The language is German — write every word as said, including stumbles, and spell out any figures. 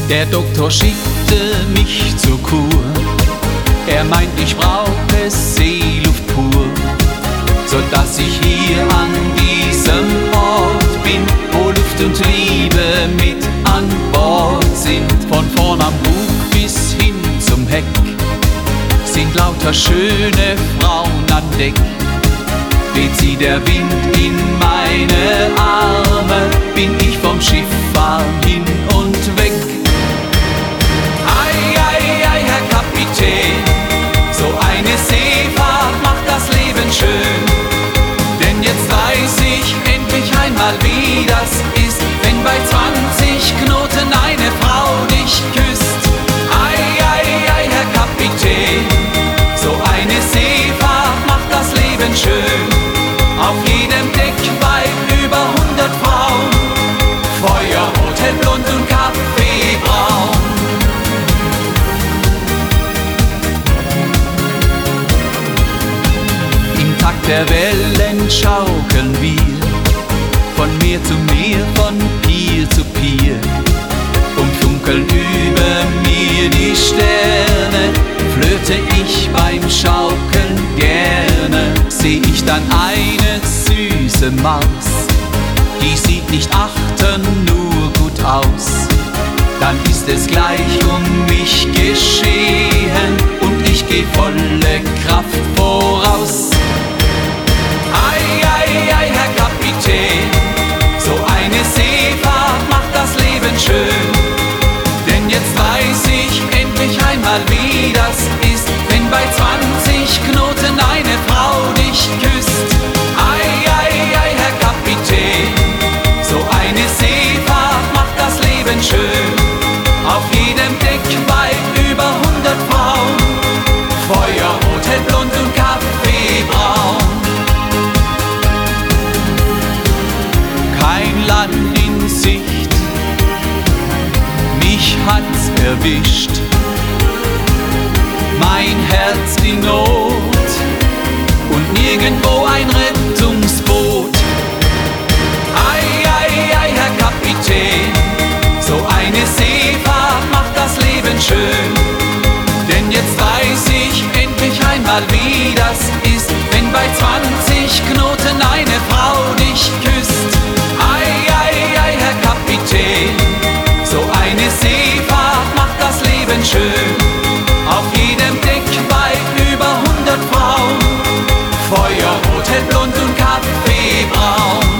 Der Doktor schickte mich zur Kur. Er meint, ich brauche Seeluft pur, sodass ich hier an diesem Ort bin, wo Luft und Liebe mit an Bord sind. Von vorn am Bug bis hin zum Heck sind lauter schöne Frauen an Deck. Weht sie der Wind in meine Arme, bin ich vom Schiff fahr hin und weg. Ei, ei, ei, Herr Kapitän, so eine Seefahrt macht das Leben schön. Denn jetzt weiß ich endlich einmal, wie das ist, wenn bei zwanzig Knoten eine Frau dich küsst. Ei, ei, ei, Herr Kapitän, so eine Seefahrt macht das Leben schön. Auf jedem Deck weit über hundert Frauen, Feuerrot, hellblond und Kaffeebraun. Im Takt der Wellen schaukeln wir von Meer zu Meer, von Pier zu Pier, und funkeln über mir die Sterne. Flirte ich beim Schaukeln gerne, seh ich dann eine süße Maus, die sieht nicht achten, nur gut aus. Dann ist es gleich um mich geschehen und ich geh volle Kraft voraus. Ei, ei, ei, Herr Kapitän, so eine Seefahrt macht das Leben schön. Denn jetzt weiß ich endlich einmal, wie das ist, wenn bei zwanzig Knoten eine Frau dich küsst. Ei, ei, ei, Herr Kapitän, so eine Seefahrt macht das Leben schön. Auf jedem Deck weit über hundert Frauen, Feuerrot, hellblond und Kaffeebraun. Kein Land in Sicht, mich hat's erwischt, mein Herz die Not und nirgendwo ein Rettungsboot. Ei, ei, ei, Herr Kapitän, so eine Seefahrt macht das Leben schön. Denn jetzt weiß ich endlich einmal, wie das ist, wenn bei zwanzig Knoten eine Frau dich küsst. Ei, ei, ei, Herr Kapitän, so eine Seefahrt macht das Leben schön. Auf jedem Deck weit über hundert Frauen, Feuerrot, hellblond und Kaffeebraun.